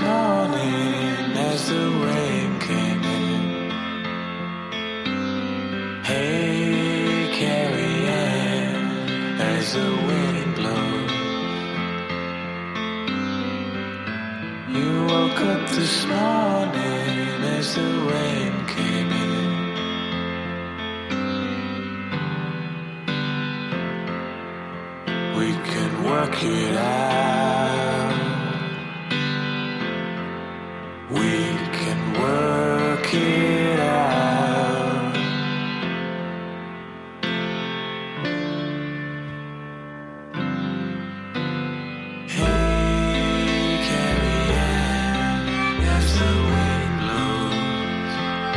morning as the rain came in. Hey, Carrie Ann, as the wind blows. You woke up this morning as the rain came in. We can work it out. We can work it out. Hey, Carrie Ann, as the wind blows.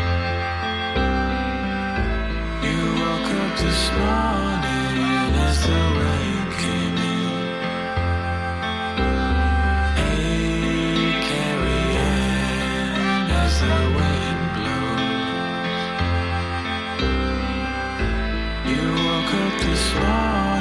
You woke up this morning as the rain came in. Hey, Carrie Ann, as the wind blows. You woke up this morning.